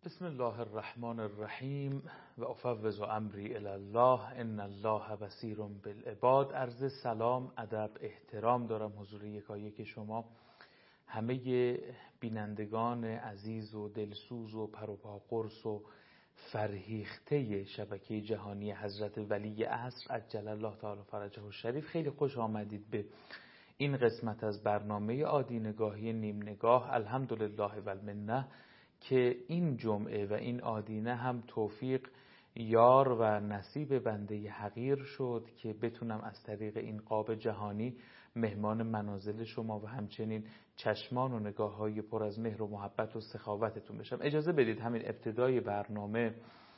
بسم الله الرحمن الرحیم و افوض امری الی الله ان الله بصیر بالعباد. عرض سلام، ادب، احترام دارم حضور یکایک شما همه بینندگان عزیز و دلسوز و پروپا قرص و فرهیخته شبکه جهانی حضرت ولی عصر عجل الله تعالی فرجه الشریف. خیلی خوش آمدید به این قسمت از برنامه آدینگاهی نیم نگاه. الحمدلله و المنه که این جمعه و این آدینه هم توفیق یار و نصیب بنده حقیر شد که بتونم از طریق این قاب جهانی مهمان منازل شما و همچنین چشمان و نگاه های پر از مهر و محبت و سخاوتتون بشم. اجازه بدید همین ابتدای برنامه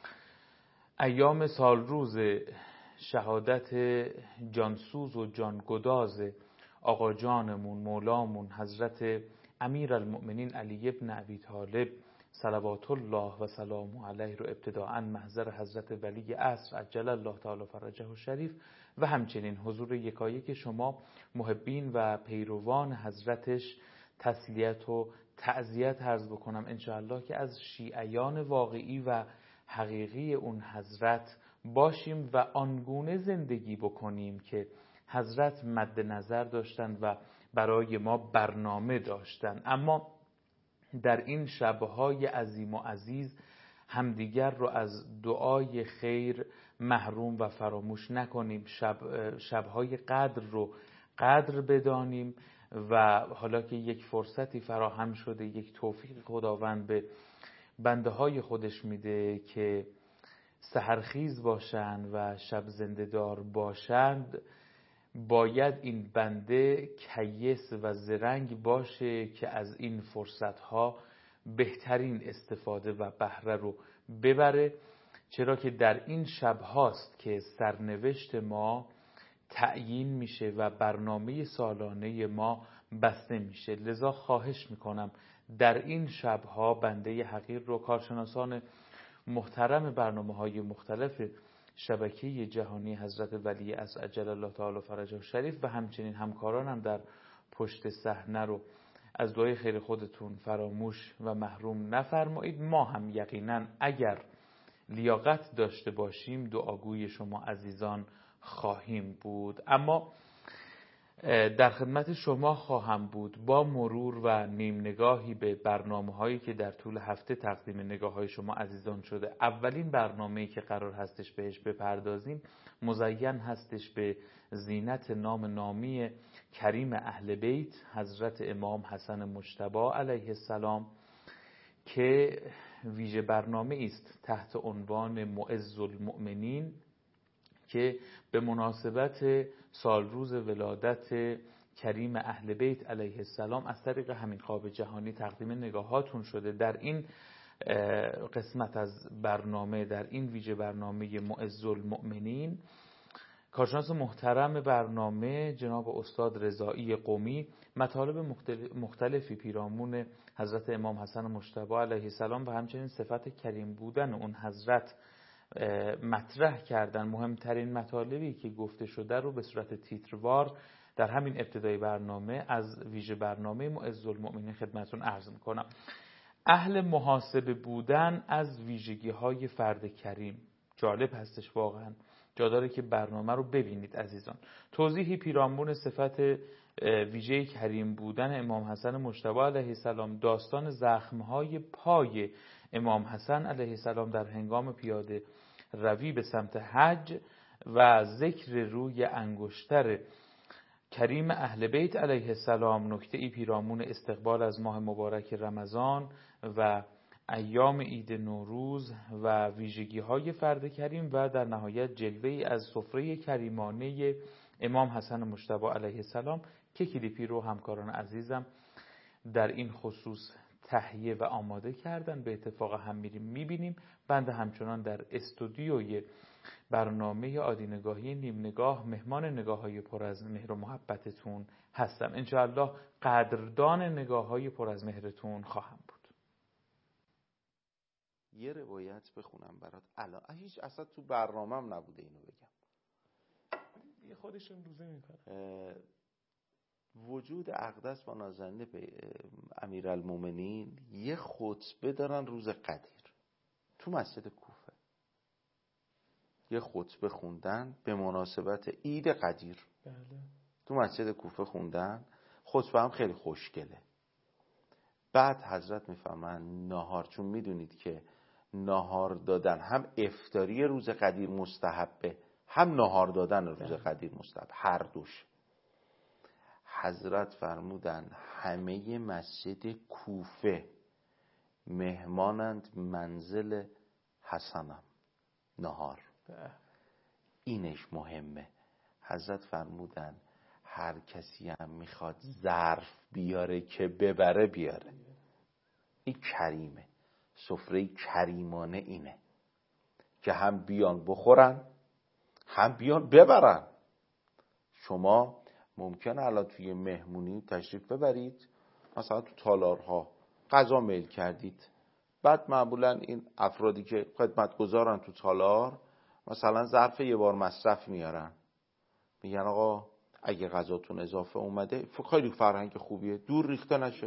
ایام سال روز شهادت جانسوز و جانگداز آقا جانمون مولامون حضرت امیرالمؤمنین علی ابن ابی طالب صلوات الله و سلام علیه رو ابتداءً محضر حضرت ولی عصر عجل الله تعالی فرجه الشریف و همچنین حضور یکایک شما محبین و پیروان حضرتش تسلیت و تعزیت عرض بکنم انشاءالله که از شیعیان واقعی و حقیقی اون حضرت باشیم و آنگونه زندگی بکنیم که حضرت مد نظر داشتن و برای ما برنامه داشتن. اما در این شبهای عظیم و عزیز همدیگر رو از دعای خیر محروم و فراموش نکنیم. شبهای قدر رو قدر بدانیم و حالا که یک فرصتی فراهم شده، یک توفیق خداوند به بنده های خودش میده که سحرخیز باشند و شب زنده‌دار باشند، باید این بنده کیس و زرنگ باشه که از این فرصتها بهترین استفاده و بهره رو ببره، چرا که در این شب هاست که سرنوشت ما تعیین میشه و برنامه سالانه ما بسته میشه. لذا خواهش میکنم در این شبها بنده حقیر رو کارشناسان محترم برنامه‌های مختلف شبکه جهانی حضرت ولی عصر عجل الله تعالی فرجه الشریف و همچنین همکارانم در پشت صحنه رو از دعای خیر خودتون فراموش و محروم نفرمایید. ما هم یقینا اگر لیاقت داشته باشیم دعاگوی شما عزیزان خواهیم بود. اما در خدمت شما خواهم بود با مرور و نیم نگاهی به برنامه‌هایی که در طول هفته تقدیم نگاه‌های شما عزیزان شده. اولین برنامه‌ای که قرار هستش بهش بپردازیم مزین هستش به زینت نامی کریم اهل بیت حضرت امام حسن مجتبی علیه السلام که ویژه برنامه است تحت عنوان معز المؤمنین که به مناسبت سالروز ولادت کریم اهل بیت علیه السلام از طریق همین قاب جهانی تقدیم نگاهاتون شده. در این قسمت از برنامه، در این ویژه برنامه معز المؤمنین، کارشناس محترم برنامه جناب استاد رضایی قمی مطالب مختلفی پیرامون حضرت امام حسن مجتبی علیه السلام و همچنین صفت کریم بودن اون حضرت مطرح کردن. مهمترین مطالبی که گفته شده رو به صورت تیتروار در همین ابتدای برنامه از ویژه برنامه معز المؤمنین خدمتتون عرض میکنم. اهل محاسبه بودن از ویژگی های فرد کریم جالب هستش، واقعا جا داره که برنامه رو ببینید عزیزان. توضیحی پیرامون صفت ویژه کریم بودن امام حسن مجتبی علیه السلام، داستان زخمهای پای امام حسن علیه السلام در هنگام پیاده روی به سمت حج و ذکر روی انگشتر کریم اهل بیت علیه السلام، نکته ای پیرامون استقبال از ماه مبارک رمضان و ایام عید نوروز و ویژگی های فرد کریم و در نهایت جلوه ای از سفره کریمانه امام حسن مجتبی علیه السلام که کلیپی رو همکاران عزیزم در این خصوص تهیه و آماده کردن. به اتفاق هم میریم میبینیم. بنده همچنان در استودیوی برنامه آدینگاهی نیم نگاه مهمان نگاه های پر از مهر و محبتتون هستم. انشاءالله قدردان نگاه های پر از مهرتون خواهم بود. یه روایت بخونم برات الان، هیچ اصلا تو برنامه‌م نبوده اینو بگم، دیگه خودش امروزه میکنه. وجود اقدس و نازنین امیرالمومنین یه خطبه دارن روز قدیر. تو مسجد کوفه یه خطبه خوندن به مناسبت عید قدیر. بله. تو مسجد کوفه خوندن، خطبه هم خیلی خوشگله. بعد حضرت میفهمن نهار، چون میدونید که نهار دادن هم افطاری روز قدیر مستحبه، هم نهار دادن روز قدیر مستحب، هر دوش. حضرت فرمودن همه مسجد کوفه مهمانند منزل حسنم نهار. اینش مهمه. حضرت فرمودن هر کسی هم میخواد ظرف بیاره که ببره بیاره. این کریمه. سفره کریمانه اینه که هم بیان بخورن هم بیان ببرن. شما ممکنه الان توی مهمونی تشریف ببرید، مثلا تو تالارها غذا میل کردید، بعد معمولا این افرادی که خدمتگزارن تو تالار مثلا ظرف یه بار مصرف میارن، میگن آقا اگه غذاتون اضافه اومده، خیلی فرهنگ خوبیه، دور ریخته نشه.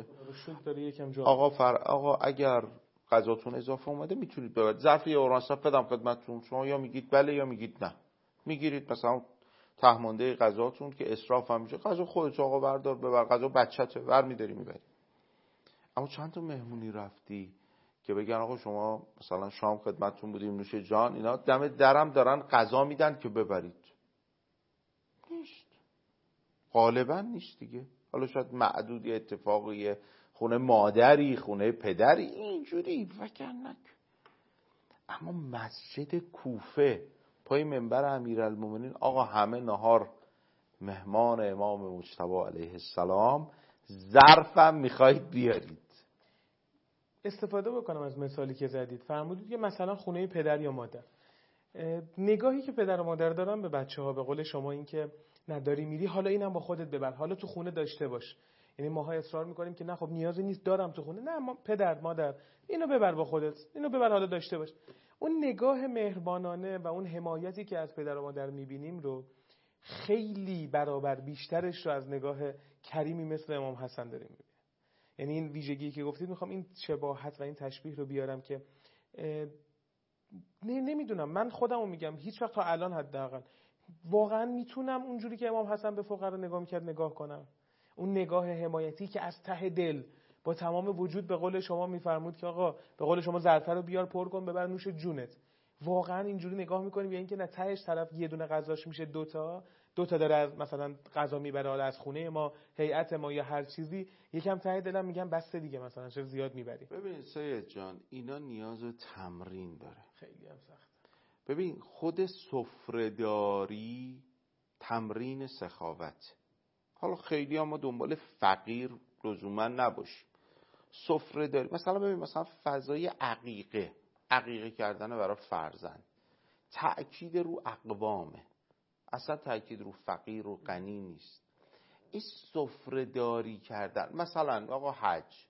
آقا اگر غذاتون اضافه اومده میتونید ببرید، ظرف یه بار مصرف بدم خدمتتون، شما یا میگید بله یا میگید نه. میگیرید مثلا تهمانده غذاتون که اسراف هم میشه، غذا خودت آقا بردار ببر، غذا بچته ور میداری میبری. اما چند تا مهمونی رفتی که بگن آقا شما مثلا شام خدمتتون بودیم نوش جان، اینا دم درم دارن غذا میدن که ببرید. نیست، غالبا نیست دیگه. حالا شاید معدودی اتفاقی خونه مادری خونه پدری اینجوری وگرنه. اما مسجد کوفه پای منبر امیرالمومنین آقا همه نهار مهمان امام مجتبی علیه السلام، ظرفم میخواید بیارید. استفاده بکنم از مثالی که زدید. فرمودید که مثلا خونه پدر یا مادر، نگاهی که پدر و مادر دارن به بچه‌ها، به قول شما این که نداری میری حالا اینم با خودت ببر، حالا تو خونه داشته باش. یعنی ماها اصرار میکنیم که نه خب نیازی نیست دارم تو خونه، نه پدر مادر اینو ببر با خودت، اینو ببر حالا داشته باش. اون نگاه مهربانانه و اون حمایتی که از پدر و مادر میبینیم رو خیلی برابر بیشترش رو از نگاه کریمی مثل امام حسن داریم میبینیم. یعنی این ویژگی که گفتید، میخوام این شباهت و این تشبیه رو بیارم که نمیدونم، من خودمو میگم هیچ وقت تا الان حداقل واقعا میتونم اونجوری که امام حسن به فقرا نگاه میکرد نگاه کنم. اون نگاه حمایتی که از ته دل با تمام وجود به قول شما میفرمود که آقا به قول شما ظرفه رو بیار پر کن ببر نوش جونت. واقعا اینجوری نگاه میکنیم یا اینکه نه تهش طرف یه دونه غذاش میشه دوتا داره از مثلا غذا میبره از خونه ما، هیئت ما یا هر چیزی، یکم ته دلم میگم بس دیگه مثلا چرا زیاد میبری. ببین سید جان اینا نیاز به تمرین داره، خیلی هم سخت. ببین خود سفره‌داری تمرین سخاوت. حالا خیلی هم ما دنبال فقیر لزوما نباشیم. سفره‌داری مثلا ببین مثلا فضای عقیقه کردن برای فرزند تأکید رو اقوامه، اصلا تأکید رو فقیر و غنی نیست. این سفره‌داری کردن مثلا آقا حج،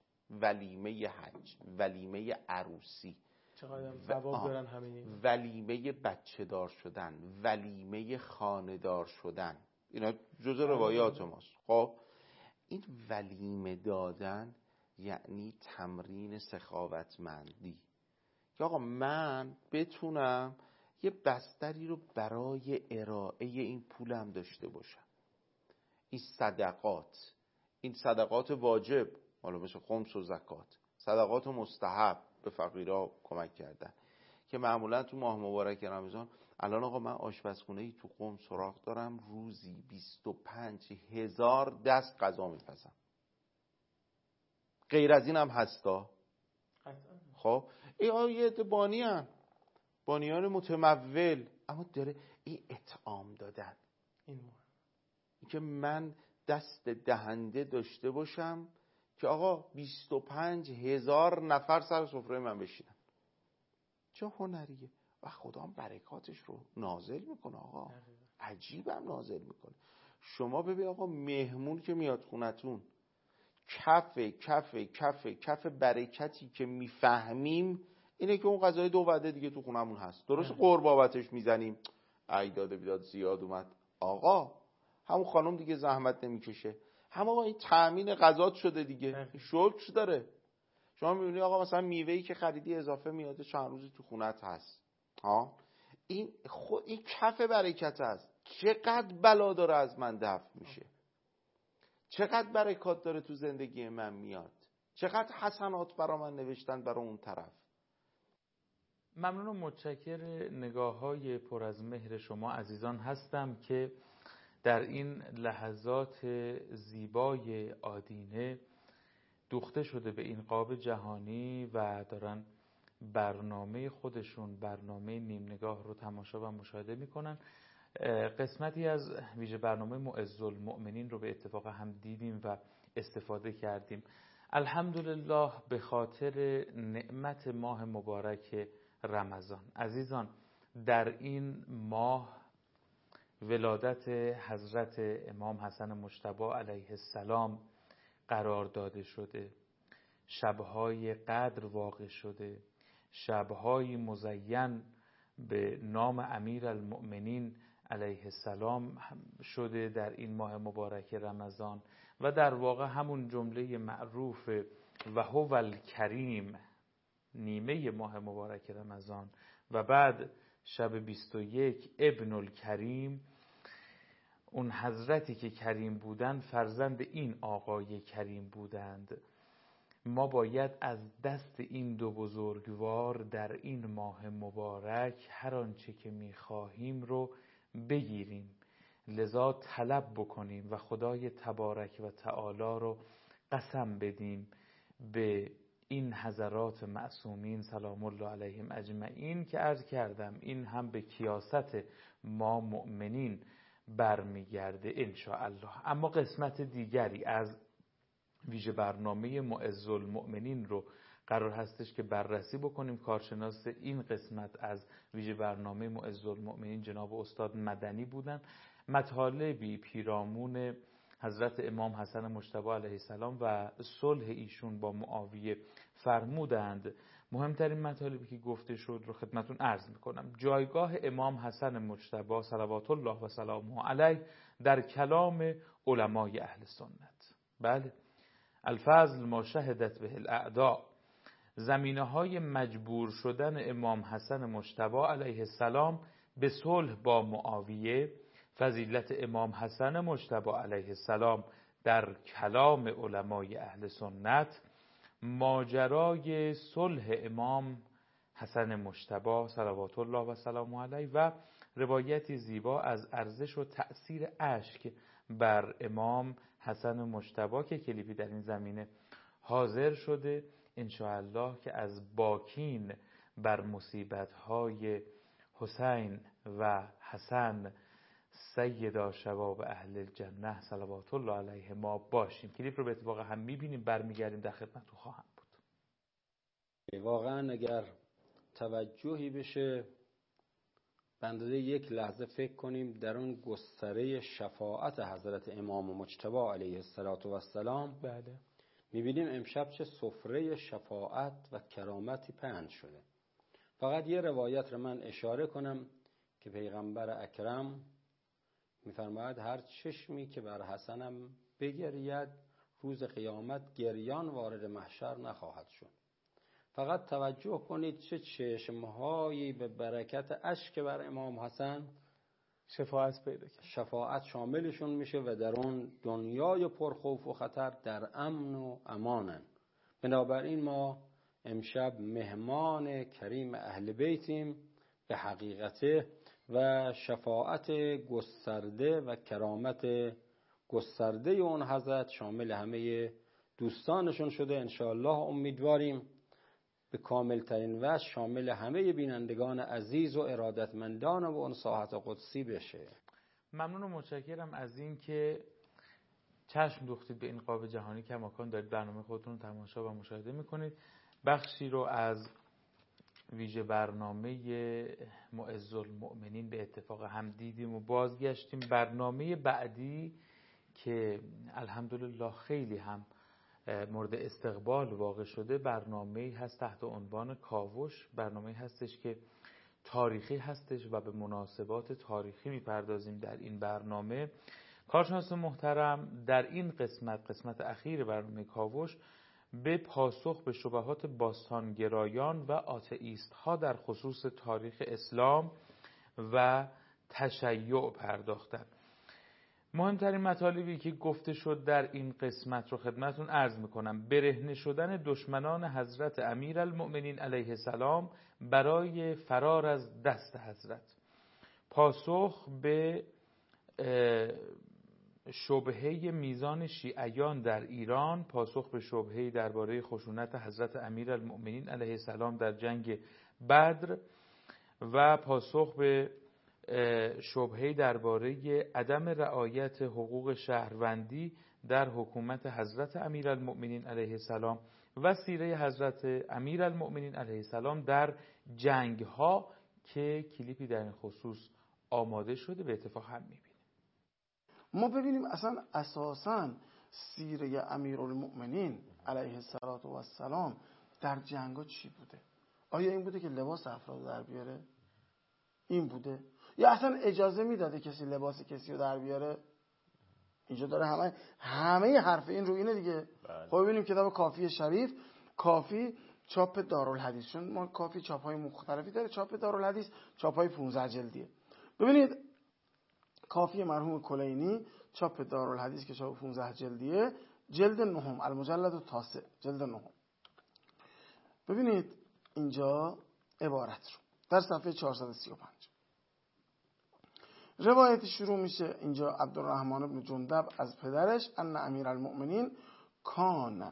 ولیمه عروسی، چقدر ثواب دارن همین، ولیمه بچه دار شدن، ولیمه خانه دار شدن، اینا جزء روایات ماست. خب این ولیمه دادن یعنی تمرین سخاوتمندی که آقا من بتونم یه بستری رو برای ارائه این پولم داشته باشم. این صدقات واجب، حالا مثل خمس و زکات، صدقات مستحب به فقیرها کمک کردن که معمولا تو ماه مبارک رمضان الان آقا من آشپزخونه‌ای تو قم سراغ دارم روزی 25,000 دست غذا میپزم. غیر از این هم هستا. خب این یه بانیان متمول، اما داره این اطعام دادن، این که من دست دهنده داشته باشم که آقا 25,000 نفر سر سفره من بشینن. چه هنریه و خدا هم برکاتش رو نازل میکنه آقا، عجیبم نازل میکنه. شما ببین آقا مهمون که میاد خونتون، کف برکتی که میفهمیم اینه که اون غذای 2 وعده دیگه تو خونمون هست. درست قربابتش میزنیم ای داده بیداد زیاد اومد، آقا همون خانم دیگه زحمت نمیکشه، هم آقا این تأمین غذات شده دیگه، شکر داره. شما میبینی آقا مثلا میوه‌ای که خریدی اضافه میاد چند روزی تو خونت هست. این کف برکت است. چقدر بلا داره از من دفع میشه، چقدر برکات داره تو زندگی من میاد، چقدر حسنات برا من نوشتن برا اون طرف. ممنون و متشکر نگاه‌های پر از مهر شما عزیزان هستم که در این لحظات زیبای آدینه دوخته شده به این قاب جهانی و دارن برنامه خودشون، برنامه نیم نگاه رو تماشا و مشاهده میکنن. قسمتی از ویژه برنامه معزالمؤمنین رو به اتفاق هم دیدیم و استفاده کردیم. الحمدلله به خاطر نعمت ماه مبارک رمضان. عزیزان، در این ماه ولادت حضرت امام حسن مجتبی علیه السلام قرار داده شده، شبهای قدر واقع شده، شبهای مزین به نام امیرالمؤمنین علیه السلام شده در این ماه مبارک رمضان و در واقع همون جمله معروف و هو الکریم، نیمه ماه مبارک رمضان، و بعد شب 21 ابن الکریم، اون حضرتی که کریم بودند فرزند این آقای کریم بودند. ما باید از دست این دو بزرگوار در این ماه مبارک هر آنچه که می‌خواهیم رو بگیریم، لذا طلب بکنیم و خدای تبارک و تعالی رو قسم بدیم به این حضرات معصومین سلام الله علیهم اجمعین که عرض کردم این هم به کیاست ما مؤمنین برمیگرده انشاءالله. اما قسمت دیگری از ویژه برنامه معزالمؤمنین رو قرار هستش که بررسی بکنیم. کارشناس این قسمت از ویژه برنامه معزالمؤمنین جناب استاد مدنی بودن. مطالبی پیرامون حضرت امام حسن مجتبی علیه السلام و صلح ایشون با معاویه فرمودند. مهمترین مطالبی که گفته شد رو خدمتون عرض میکنم. جایگاه امام حسن مجتبی صلوات الله و سلامه علیه در کلام علمای اهل سنت. بله، الفضل ما شهدت به الاعداء، زمینه های مجبور شدن امام حسن مجتبی علیه السلام به صلح با معاویه، فضیلت امام حسن مجتبی علیه السلام در کلام علمای اهل سنت، ماجرای صلح امام حسن مجتبی صلوات الله و سلامه علیه و روایتی زیبا از ارزش و تأثیر اشک بر امام حسن مجتبی که کلیپی در این زمینه حاضر شده. انشاءالله که از باکین بر مصیبت‌های حسین و حسن سیدا شباب اهل الجنه صلوات الله علیه ما باشیم. کلیپ رو به اتفاق هم می‌بینیم، برمیگردیم در خدمتتون خواهم بود. واقعا اگر توجهی بشه بندازه یک لحظه فکر کنیم در اون گستره شفاعت حضرت امام مجتبی علیه السلام، بله، میبینیم امشب چه سفره شفاعت و کرامتی پهن شده. فقط یه روایت رو من اشاره کنم که پیغمبر اکرم میفرماید هر چشمی که بر حسنم بگرید روز قیامت گریان وارد محشر نخواهد شد. فقط توجه کنید چه چشمهایی به برکت اشک بر امام حسن شفاعت پیدا کرد، شفاعت شاملشون میشه و در اون دنیای پرخوف و خطر در امن و امانن. بنابراین ما امشب مهمان کریم اهل بیتیم به حقیقته و شفاعت گسترده و کرامت گسترده اون حضرت شامل همه دوستانشون شده. انشاءالله امیدواریم به کامل ترین وجه شامل همه بینندگان عزیز و ارادتمندان و اون ساحت قدسی بشه. ممنون و متشکرم از این که چشم دوختید به این قاب جهانی که کماکان دارید برنامه خودتون رو تماشا و مشاهده میکنید. بخشی رو از ویژه برنامه معزالمؤمنین به اتفاق هم دیدیم و بازگشتیم. برنامه بعدی که الحمدلله خیلی هم مورد استقبال واقع شده برنامه‌ای هست تحت عنوان کاوش. برنامه‌ای هستش که تاریخی هستش و به مناسبات تاریخی میپردازیم در این برنامه. کارشناس محترم در این قسمت اخیر برنامه کاوش به پاسخ به شبهات باستانگرایان و آتئیست ها در خصوص تاریخ اسلام و تشیع پرداختند. مهمترین مطالبی که گفته شد در این قسمت رو خدمتون عرض میکنم. برهنه شدن دشمنان حضرت امیرالمؤمنین علیه السلام برای فرار از دست حضرت، پاسخ به شبهه میزان شیعیان در ایران، پاسخ به شبهه درباره خشونت حضرت امیرالمؤمنین علیه السلام در جنگ بدر و پاسخ به شبهه درباره عدم رعایت حقوق شهروندی در حکومت حضرت امیرالمؤمنین علیه السلام و سیره حضرت امیرالمؤمنین علیه السلام در جنگ ها که کلیپی در این خصوص آماده شده، به اتفاق هم میبینیم. ما ببینیم اصلا اساساً سیره امیرالمؤمنین علیه السلام در جنگا چی بوده؟ آیا این بوده که لباس افراد در بیاره؟ این بوده؟ یا اصلا اجازه میداده کسی لباس کسی رو در بیاره؟ اینجا داره همه حرف این رو اینه دیگه. خب ببینیم کتاب کافی شریف، کافی چاپ دارالحدیث، چون ما کافی چاپ‌های مختلفی داره، چاپ دارالحدیث چاپ‌های 15 جلدیه. ببینید کافی مرحوم کلینی چاپ دارالحدیث که چاپ 15 جلدیه، جلد 9 المجلد التاسع، جلد 9. ببینید اینجا عبارت رو در صفحه 435 روایت شروع میشه. اینجا عبدالرحمن بن جندب از پدرش ان امیرالمؤمنین کان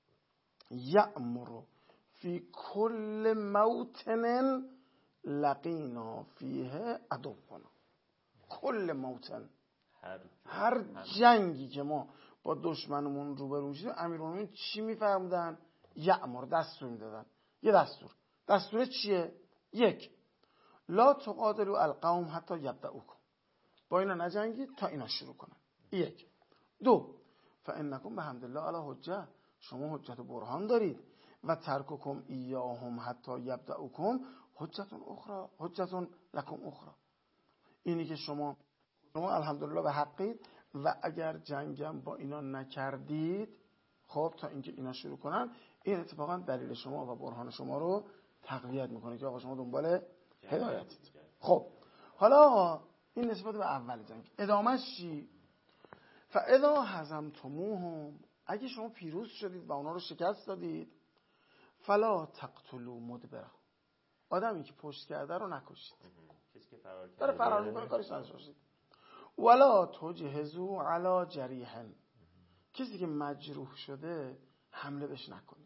یأمر فی کل موطن لقینا فیه عدونا. کل موطن، هر جنگی که ما با دشمنمون روبرو میشیم، امیرالمؤمنین چی میفرمودن؟ یأمر، دستور میدادن. یه دستور چیه؟ یک، لا تقاتلوا القوم حتی یبدؤکم، با اینا نجنگید تا اینا شروع کنن. یک. دو، فانکم بحمدالله علی حجه، شما حجت و برهان دارید. و ترککم ایاهم حتی یبدؤکم حجتون لکم اخرى. اینی که شما الحمدلله به حقید و اگر جنگم با اینا نکردید، خب تا اینکه اینا شروع کنن، این اتفاقا دلیل شما و برهان شما رو تقویت میکنه که آقا شما دنبال هدایتید. خب حالا این نسبت به اول جنگ. ادامهش چی؟ فاذا هزمتموهم، اگه شما پیروز شدید و اونا رو شکست دادید، فلا تقتلوا مدبره، آدمی که پشت کرده رو نکشید، کسی که فرار کرده داره فرار میکنه کارش نداشتید. ولا تجهزوا علی جریح، کسی که مجروح شده حمله بهش نکنید.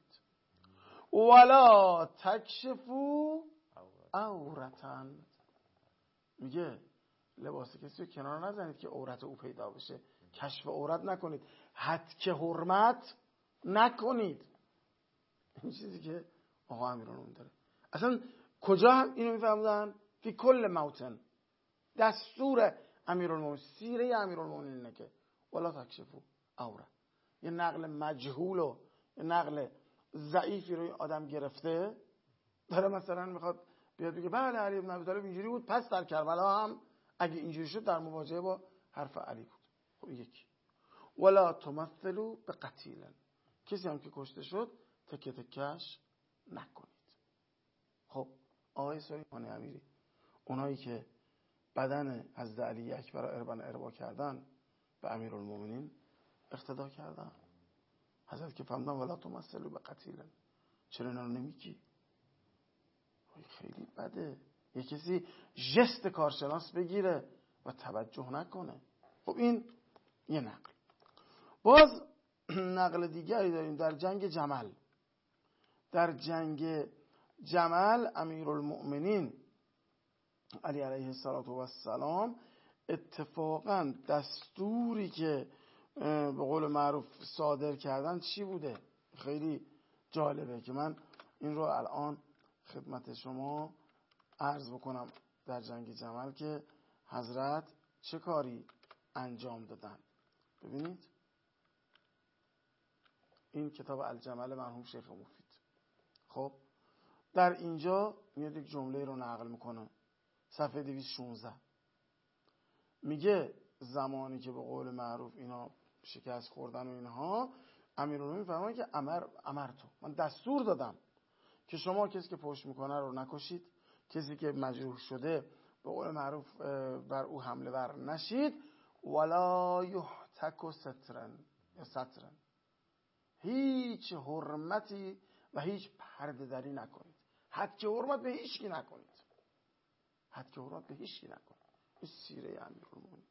ولا تکشفوا عورتا، میگه لباس کسی رو کنار نزنید که عورت او پیدا بشه، کشف عورت نکنید، حد حرمت نکنید. این چیزی که آقا امیرالمؤمنین داره. اصلا کجا هم اینو میفهمدن؟ فی کل موطن، دستور امیرالمؤمنین، سیره امیرالمؤمنین اینه که ولا تکشفوا عورت. یه نقل مجهول و یه نقل ضعیفی رو آدم گرفته، داره مثلا میخواد بیاد بگه بله علی بن ابی طالب اینجوری بود، پس در کربلا هم اگه اینجوری شد در مواجهه با حرف علی بود. خب یکی. ولا تمثلوا بقتیل، کسی هم که کشته شد تکه تکش نکنید. خب آقای سلیمان امیری، اونایی که بدن حضرت علی اکبر را اربا کردن به امیرالمؤمنین اقتدا کردن. حضرت که فهمدن ولا تمثلوا بقتیل، چرا اینا رو نمیگی؟ خیلی بده یه کسی ژست کارشناس بگیره و توجه نکنه. خب این یه نقل. باز نقل دیگری داریم در جنگ جمل. در جنگ جمل امیرالمؤمنین علی علیه السلام اتفاقا دستوری که به قول معروف صادر کردن چی بوده؟ خیلی جالبه که من این رو الان خدمت شما عرض بکنم. در جنگ جمل که حضرت چه کاری انجام دادن، ببینید این کتاب الجمل مرحوم شیخ مفید. خب در اینجا میاد یک جمله رو نقل میکنه، صفحه 216 میگه زمانی که به قول معروف اینا شکست خوردن و اینها، امیرالمومنین فرمایند که امر تو، من دستور دادم که شما کسی که پشت میکنه رو نکشید، کسی که مجروح شده به قول معروف بر او حمله ور نشید، ولا یحتک سترن یا سترن، هیچ حرمتی و هیچ پرده دری نکنید، حد حرمت به هیچ کی نکنید، حد حرمت به هیچ کی نکنید. این سیره امیرالمومنین،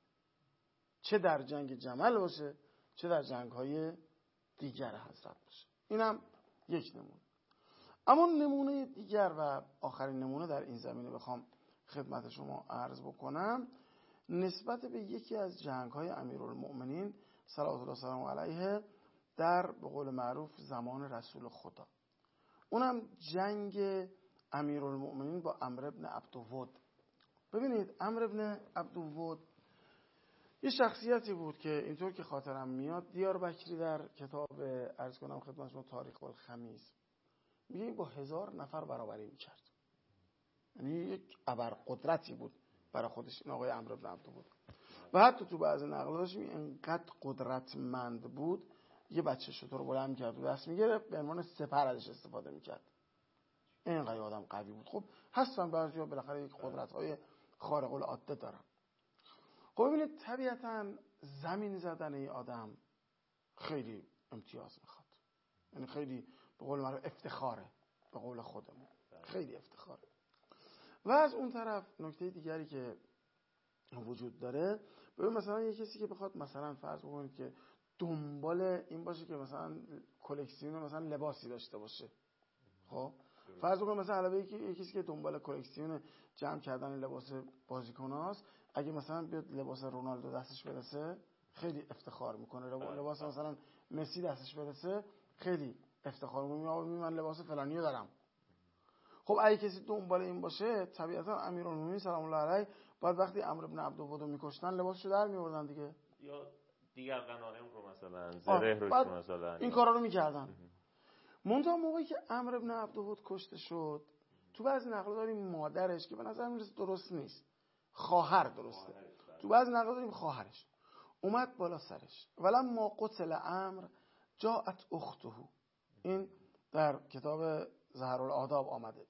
چه در جنگ جمل باشه چه در جنگ‌های دیگر حضرت باشه. اینم یک نمونه. اما نمونه دیگر و آخرین نمونه در این زمینه بخوام خدمت شما عرض بکنم، نسبت به یکی از جنگ‌های امیرالمومنین صلوات الله سلام علیه در به قول معروف زمان رسول خدا، اونم جنگ امیرالمومنین با عمرو بن عبدود. ببینید عمرو بن عبدود یه شخصیتی بود که اینطور که خاطرم میاد دیاربکری در کتاب عرض کنم خدمت شما تاریخ الخمیس میگه با 1000 نفر برابری میکرد، یعنی یک ابرقدرتی بود برای خودش این آقای عمرو بن عبدود. و حتی تو بعضی نقلاتش اینقدر قدرتمند بود یه بچه شتر رو بلند میکرد و دست میگرفت به عنوان سپر ازش استفاده میکرد، اینقدر آدم قوی بود. خب هستن بعضیا بالاخره یک قدرت‌های خارق العاده دارن. خب ببینید طبیعتاً زمین زدن این آدم خیلی امتیاز میخواد، یعنی خیلی به قول معروف افتخاره، به قول خودمون خیلی افتخاره. و از اون طرف نکته دیگری که وجود داره، ببین مثلا یه کسی که بخواد مثلا فرض بکنید که دنبال این باشه که مثلا کلکسیون مثلا لباسی داشته باشه، خب فرض بکنید مثلا علاوه یه کسی که دنبال کلکسیون جمع کردن لباس بازیکناست، اگه مثلا بیاد لباس رونالدو دستش برسه خیلی افتخار میکنه، لباس مثلا مسی دستش برسه خیلی افتخار میکنه، من لباس فلانیو دارم. خب اگه کسی دنبال این باشه طبیعتا امیرالمومنین سلام الله علیه باید وقتی عمرو بن عبدود رو میکشتن لباسشو در میوردن دیگه، یا دیگر غنایم رو مثلا زره روش مثلا این کارا رو میکردن. منتها موقعی که عمرو بن عبدود کشته شد، تو بعضی نقل داریم مادرش که به نظر میرسه درست نیست، خواهر درسته، تو بعضی نقل داریم خواهرش اومد بالا سرش، ولما قتل عمرو جاءت اخته، این در کتاب ظهرالآداب آمده.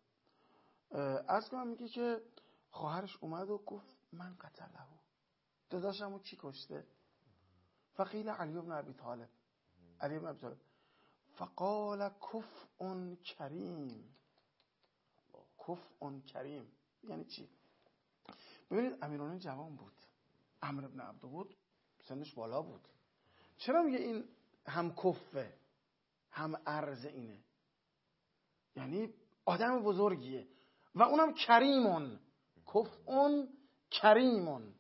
عرض کنم میگه که خواهرش اومد و گفت من قتله، داداشمو کی کشته؟ فقیل علی بن ابی طالب، علی بن ابی طالب، فقال کفء کریم. کفء کریم یعنی چی؟ ببینید امیرالمومنین جوان بود، عمرو بن عبدود سنش بالا بود، چرا میگه این هم کفه هم ارز اینه؟ یعنی آدم بزرگیه و اونم کریمون، کفء کریمون،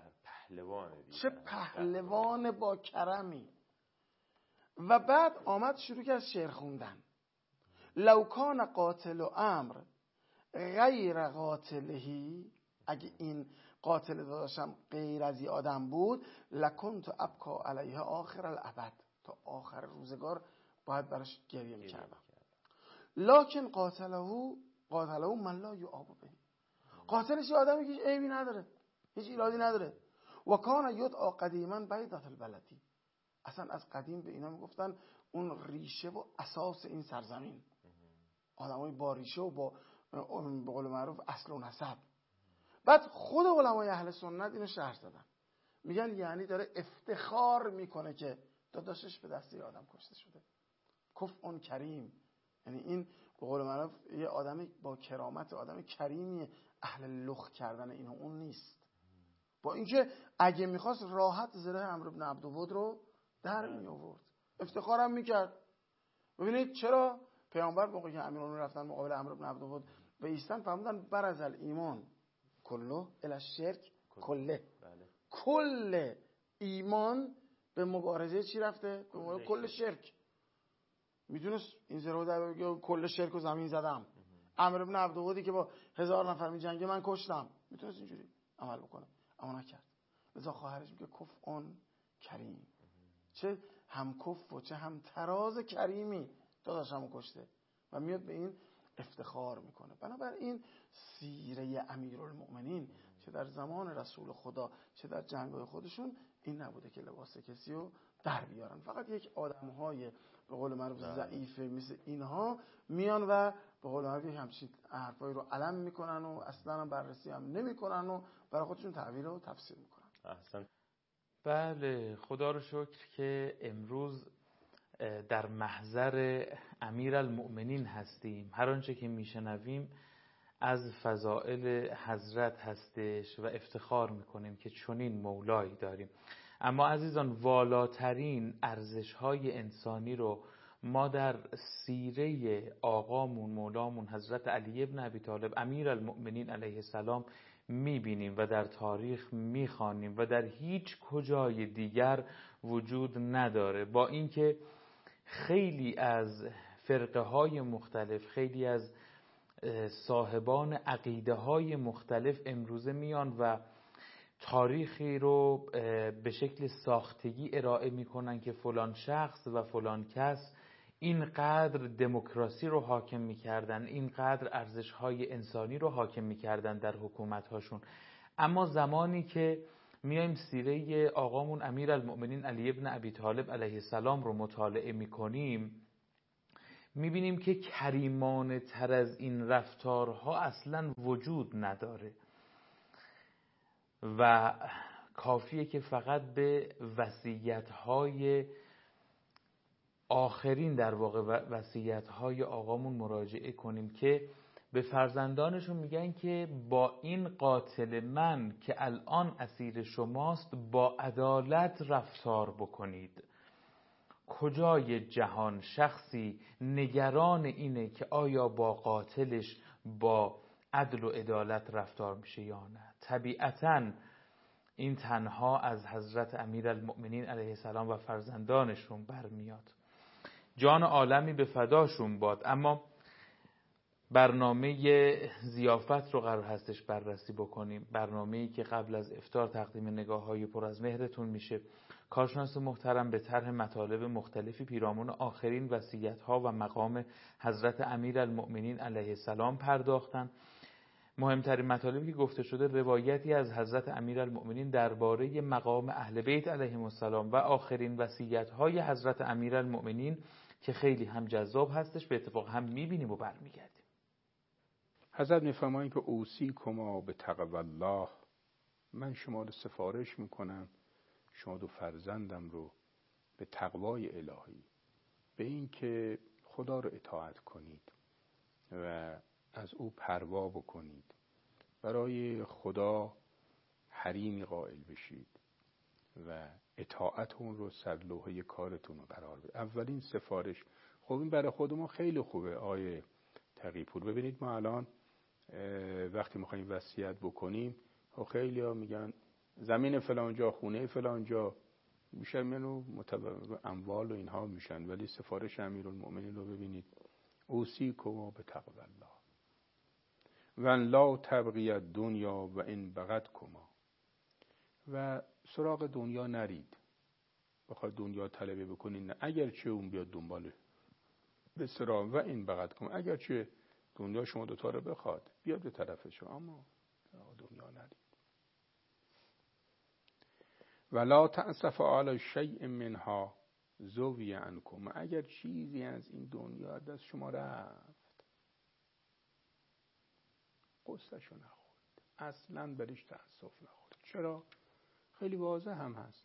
چه پهلوان با کرمی. و بعد آمد شروع کرد شعر خوندن، لو کان قاتل امر غیر قاتلهی، اگه این قاتل داداشم غیر از این آدم بود، لکنت ابکا علیه آخر الابد، تا آخر روزگار باید براش گریه میکردم. لکن قاتله من لا یعاب به، قاتلش آدمی که هیچ عیبی نداره، هیچ ایرادی نداره. و کان یدعا قدیما بیضة البلدی، اصلا از قدیم به اینا میگفتن اون ریشه و اساس این سرزمین، آدمای با ریشه و با به قول معروف اصل و نسب. بعد خود علمای اهل سنت اینو شرح دادن، میگن یعنی داره افتخار میکنه که داداشش به دسته آدم کشته شده. کفء کریم یعنی این به قول معروف یه آدمی با کرامت، آدم کریمی، اهل لخ کردن اینو اون نیست. با اینکه اگه میخواست راحت زره عمرو بن عبدود رو در می آورد، افتخارم میکرد. ببینید چرا پیامبر موقعی که امیرالمومنین رفتن مقابل عمرو بن عبدود و ایستن فرمودن برز الایمان کله الی الشرک کله، کل ایمان به مبارزه چی رفته؟ به مبارزه کل شرک. میدونست این زره در بگه کل شرک و زمین زدم، عمرو بن عبدودی که با 1000 نفر می جنگه من کشتم، میتونست اینجوری عمل بکنه اما نکرد. لذا خواهرش میگه کفء کریم، چه هم کف و چه هم تراز کریمی داداشمو کشته و میاد به این افتخار میکنه. بنابراین سیره امیرالمومنین چه در زمان رسول خدا چه در جنگ‌های خودشون این نبوده که لباس کسی رو در بیارن. فقط یک آدم‌های به قول معروف ضعیف مثل اینها میان و به قول معروف همچین حرفایی رو علم میکنن و اصلا بررسی هم نمیکنن و برای خودشون تعبیر و تفسیر میکنن. احسن. بله، خدا رو شکر که امروز در محضر امیرالمؤمنین هستیم. هر آنچه که میشنویم از فضائل حضرت هستش و افتخار میکنیم که چنین مولایی داریم. اما عزیزان، والاترین ارزش‌های انسانی رو ما در سیره آقامون مولامون حضرت علی ابن ابی طالب امیرالمؤمنین علیه السلام میبینیم و در تاریخ میخوانیم و در هیچ کجای دیگر وجود نداره. با اینکه خیلی از فرقه های مختلف، خیلی از صاحبان عقیده های مختلف امروزه میان و تاریخی رو به شکل ساختگی ارائه میکنن که فلان شخص و فلان کس اینقدر دموکراسی رو حاکم میکردن، اینقدر ارزش‌های انسانی رو حاکم میکردن در حکومت‌هاشون. اما زمانی که میایم سیره آقامون امیرالمؤمنین علی ابن ابی طالب علیه السلام رو مطالعه میکنیم، میبینیم که کریمانه تر از این رفتارها اصلا وجود نداره و کافیه که فقط به وصیت‌های آخرین در واقع وصیت‌های آقامون مراجعه کنیم که به فرزندانشون میگن که با این قاتل من که الان اسیر شماست با عدالت رفتار بکنید. کجای جهان شخصی نگران اینه که آیا با قاتلش با عدل و عدالت رفتار میشه یا نه؟ طبیعتاً این تنها از حضرت امیرالمؤمنین علیه السلام و فرزندانشون برمیاد. جان عالمی به فداشون باد. اما برنامه ضیافت رو قرار هستش بررسی بکنیم، برنامه‌ای که قبل از افطار تقدیم نگاه‌های پر از مهرتون میشه. کارشناس محترم به طرح مطالب مختلفی پیرامون آخرین وصیت‌ها و مقام حضرت امیرالمؤمنین علیه السلام پرداختن. مهمترین مطالبی که گفته شده روایتی از حضرت امیرالمؤمنین درباره مقام اهل بیت علیهم السلام و آخرین وصیت‌های حضرت امیرالمؤمنین که خیلی هم جذاب هستش، به اتفاق هم می‌بینیم و برمیگردیم. حضرت می‌فرمایند که اوصیکما بتقوی الله، من شما رو سفارش می‌کنم، شما دو فرزندم رو، به تقوای الهی، به این که خدا رو اطاعت کنید و از او پروا بکنید، برای خدا حریمی قائل بشید و اطاعت اون رو سرلوحه کارتون قرار بدید. اولین سفارش. خب این برای خود ما خیلی خوبه آیه تقی‌پور. ببینید ما الان وقتی میخوایم وصیت بکنیم خیلی ها میگن زمین فلان جا، خونه فلان جا میشن، منو اموال و اینها میشن، ولی سفارش امیرالمؤمنین رو ببینید، اوصیکم بتقوی الله و ان لا تبغی الدنیا و ان بغتکما، و سراغ دنیا نرید، بخواد دنیا طلبی بکنید نه، اگر چه اون بیاد دنباله به سراغ، و این بغتکما، اگر چه دنیا شما دوتا رو بخواد بیاد به طرف شما، اما دنیا نرید. ولا تأسفوا علی شیء منها زوی عنکم، اگر چیزی از این دنیا دست شما رفت قصه‌شو نخورید، اصلا برش تأسف نخورید. چرا؟ خیلی واضح هم هست،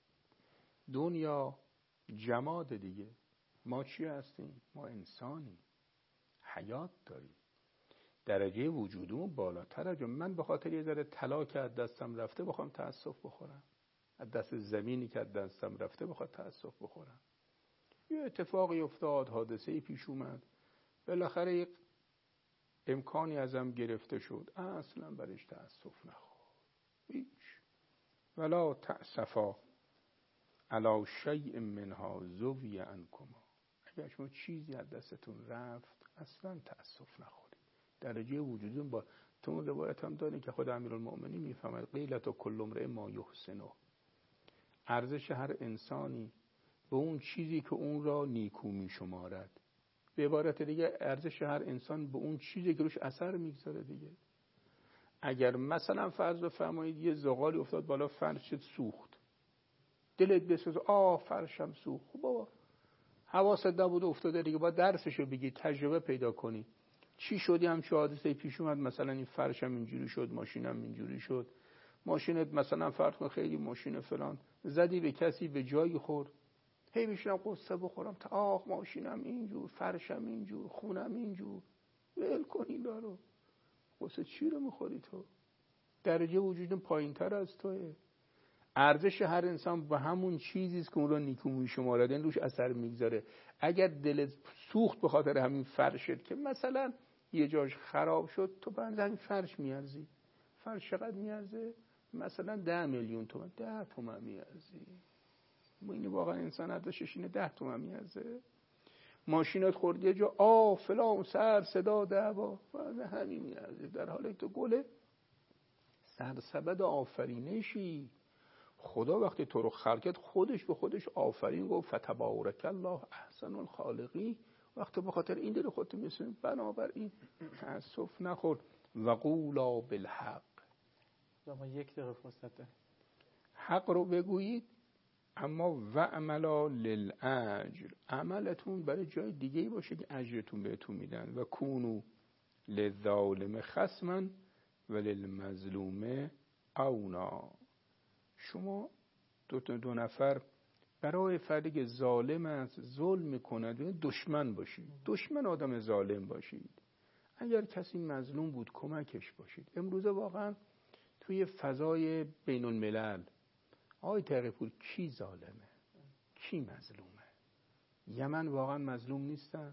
دنیا جماد دیگه، ما چی هستیم؟ ما انسانیم، حیات داریم، درجه وجودمون بالاتر. من به خاطر یه ذره طلا که از دستم رفته بخوام تأسف بخورم؟ از دست زمینی که از دستم رفته بخواد تأسف بخورم؟ یه اتفاقی افتاد، حادثه‌ای پیش اومد، بالاخره یک امکانی ازم گرفته شد، اصلا برش تأسف نخور. هیچ. ولا تأسفا علی شیء منها زوی عنکما، اگر شما چیزی از دستتون رفت اصلا تأسف نخورید. درجه وجودون با تو روایت هم داره که خود امیرالمؤمنین میفهمد قیلت و کل امرئ ما یحسنه، ارزش هر انسانی به اون چیزی که اون را نیکو میشمارد. به عبارت دیگه ارزش هر انسان به اون چیزی که روش اثر میگذاره دیگه. اگر مثلا فرض بفرمایید یه زغالی افتاد بالا فرش سوخت، دلت بسوز فرشم سوخت. خب بابا حواست نبود افتاده دیگه، باید درسشو بگی، تجربه پیدا کنی. چی شدی هم چه حادثه پیش اومد، مثلا این فرشم اینجوری شد، ماشینم اینجوری شد، ماشینت مثلا فرض کن خیلی ماشین فلان، زدی به کسی به جایی خورد، هی میشنم قصه بخورم تا ماشینم اینجور، فرشم اینجور، خونم اینجور. ول کن این دارو، قصه چی رو میخوری تو؟ درجه وجود پایین‌تر از توئه. ارزش هر انسان به همون چیزیست که اون رو نیکو میشمارد، این روش اثر میگذاره. اگر دلت سوخت به خاطر همین فرشت که مثلا یه جاش خراب شد، تو بنز همین فرش میارزی. فرش چقدر میارزه؟ مثلا 10 میلیون تومان. 10 تومن میارزی. این واقعا انسان ارزشش اینه، 10 تومن میارزه. ماشینت خورد یه جا فلان سر صدا دعوا، همین میارزه. در حالی تو گل سرسبد آفرینشی. خدا وقتی تو رو خلق کرد خودش به خودش آفرین گفت فتبارک الله احسن الخالقین. وقتی به خاطر این دل خودت میسین، بنابراین تأسف نخور. و قولا بالحق. ما یک دقیقه فرصت داریم. حق رو بگویید، اما و عملا للاجر، عملتون برای جای دیگه باشه که اجرتون بهتون میدن. و کونو للظالم خصما و للمظلوم اونا. شما دو نفر برای فردی که ظالم است، ظلم میکند، دشمن باشید. دشمن آدم ظالم باشید. اگر کسی مظلوم بود کمکش باشید. امروزه واقعا توی فضای بین الملل آقای تقی‌پور کی ظالمه؟ کی مظلومه؟ یمن واقعا مظلوم نیستن؟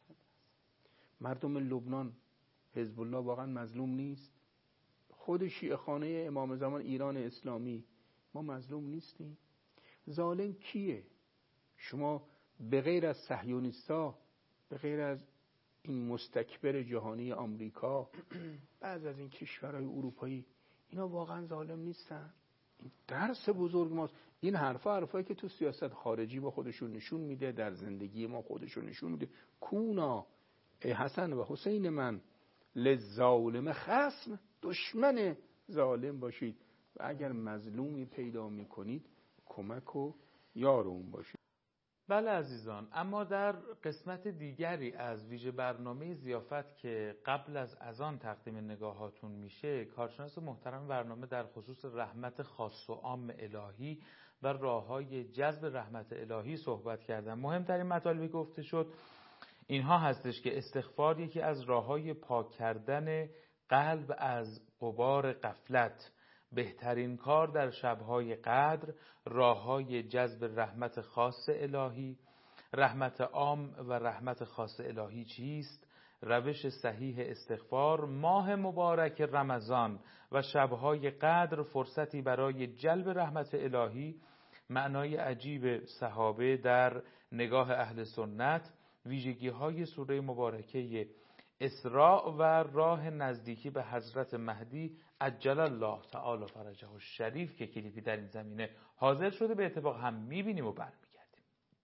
مردم لبنان حزب الله واقعا مظلوم نیست؟ خود شیعه خانه امام زمان ایران اسلامی ما مظلوم نیستیم؟ ظالم کیه؟ شما به غیر از صهیونیستا، به غیر از این مستکبر جهانی آمریکا، بعض از این کشورهای اروپایی، اینا واقعا ظالم نیستن؟ این درس بزرگ ماست. این حرفایی که تو سیاست خارجی با خودشون نشون میده، در زندگی ما خودشون نشون میده. کونا ای حسن و حسین من للظالم خصم، دشمن ظالم باشید و اگر مظلومی پیدا میکنید کمک و یار اون باشید. بله عزیزان، اما در قسمت دیگری از ویژه برنامه ضیافت که قبل از اذان تقدیم نگاهاتون میشه، کارشناس محترم برنامه در خصوص رحمت خاص و عام الهی و راههای جذب رحمت الهی صحبت کردن. مهمترین مطالبی گفته شد اینها هستش که استغفار یکی از راههای پاک کردن قلب از غبار غفلت، بهترین کار در شبهای قدر، راههای جذب رحمت خاص الهی، رحمت عام و رحمت خاص الهی چیست، روش صحیح استغفار، ماه مبارک رمضان و شبهای قدر فرصتی برای جلب رحمت الهی، معنای عجیب صحابه در نگاه اهل سنت، ویژگی‌های سوره مبارکه اسراء و راه نزدیکی به حضرت مهدی عجل الله تعالی فرجه الشریف که کلیپی در این زمینه حاضر شده، به اتفاق هم می‌بینیم و برمیگردیم.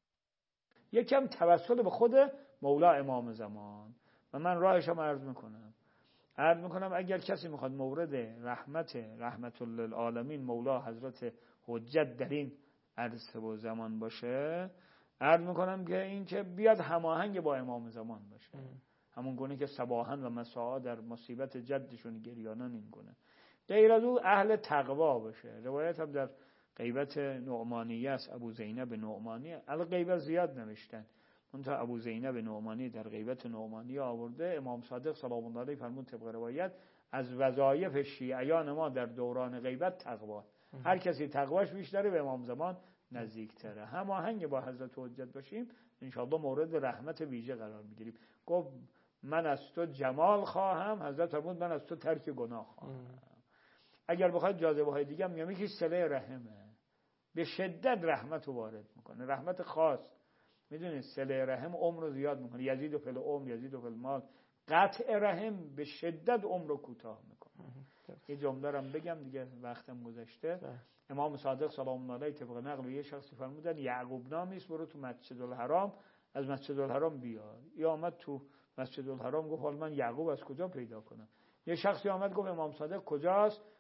یکم توسل به خود مولا امام زمان و من راهش هم عرض میکنم اگر کسی میخواد مورد رحمت للعالمین مولا حضرت حجت در این عرصه و زمان باشه، عرض میکنم که این که بیاد هماهنگ با امام زمان باشه. همون گونه که صباحا و مساء در مصیبت جدشون گریانان این گونه. غیر از او اهل تقوا باشه. روایت هم در غیبت نعمانیه است، ابو زینب نعمانی، الغیبه زیاد نوشتن، منتها ابو زینب نعمانی در غیبت نعمانیه آورده. امام صادق سلام الله علیه فرمود طبق روایت از وظایف شیعیان ما در دوران غیبت تقوا. هر کسی تقواش بیشتره به امام زمان نزدیکتره. هماهنگ با حضرت حجت باشیم انشاءالله مورد رحمت ویژه قرار میگیریم. گفت من از تو جمال خواهم، حضرت فرمود من از تو ترک گناه خواهم. اگر بخواید جاذبه های دیگه هم یکی صله رحمه، به شدت رحمت رو وارد میکنه، رحمت خاص. میدونید صله رحم عمر رو زیاد میکنه، یزید فی العمر یزید فی المال. قطع رحم به شدت عمر رو کوتاه میکنه. یه جمله رو بگم دیگه وقتم گذشته. امام صادق سلام الله علیه طبق نقل یه شخصی فرمودن یعقوب نامی است، برو تو مسجد الحرام از مسجد الحرام بیار. یا آمد تو مسجد الحرام گفت حالا من یعقوب از کجا پیدا کنم؟ یه شخصی آمد گفت امام صادق کجاست؟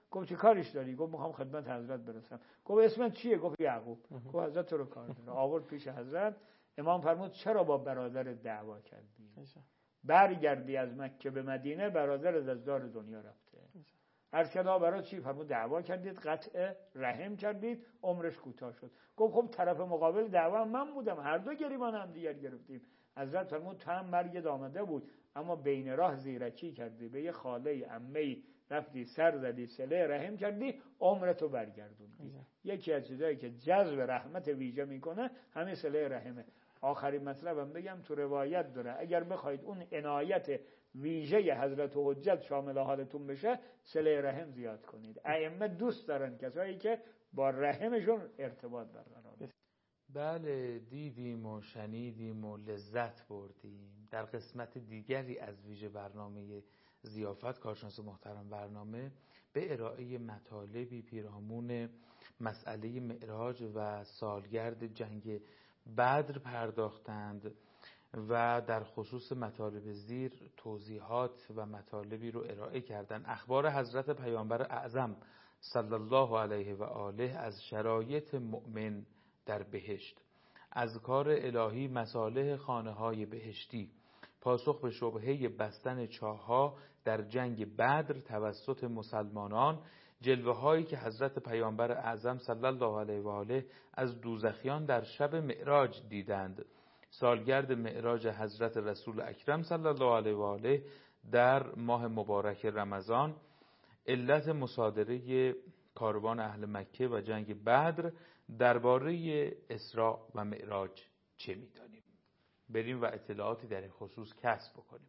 گفت چه کارش داری؟ گفت میخوام خدمت حضرت برسم. گفت اسمت چیه؟ گفت یعقوب. گفت حضرت تو رو کار داره. آورد پیش حضرت. امام فرمود چرا با برادرت دعوا کردی؟ برگردی از مکه به مدینه، برادرت از دار دنیا رفته. عرض کرد برای چی؟ فرمود دعوا کردید، قطع رحم کردید، عمرش کوتاه شد. گفت خب طرف مقابل دعوا من بودم، هر دو گریبان هم دیگر گرفتیم. حضرت فرمود تو هم مرگت آمده بود، اما بین راه زیرکی کردی، به یه خاله عمه‌ای رفتی سر زدی، صله رحم کردی، عمرتو برگردوندی. یکی از چیزایی که جذب رحمت ویژه میکنه همین صله رحمه. آخرین مطلبم بگم، تو روایت داره اگر بخواید اون عنایت ویژه حضرت حجت شامل حالتون بشه، صله رحم زیاد کنید. ائمه دوست دارن کسایی که با رحمشون ارتباط برقرار کنن. بله، دیدیم و شنیدیم و لذت بردیم. در قسمت دیگری از ویژه برنامه ضیافت کارشناس محترم برنامه به ارائه مطالبی پیرامون مسئله معراج و سالگرد جنگ بدر پرداختند و در خصوص مطالب زیر توضیحات و مطالبی رو ارائه کردند. اخبار حضرت پیامبر اعظم صلی الله علیه و آله از شرایط مؤمن در بهشت، اذکار الهی، مصالح خانه‌های بهشتی، پاسخ به شبهه بستن چاه‌ها در جنگ بدر توسط مسلمانان، جلوه‌هایی که حضرت پیامبر اعظم صلی الله علیه و آله از دوزخیان در شب معراج دیدند، سالگرد معراج حضرت رسول اکرم صلی الله علیه و آله در ماه مبارک رمضان، علت مصادره کاروان اهل مکه و جنگ بدر، درباره اسراء و معراج چه می‌دانیم؟ بریم و اطلاعاتی در این خصوص کسب بکنیم.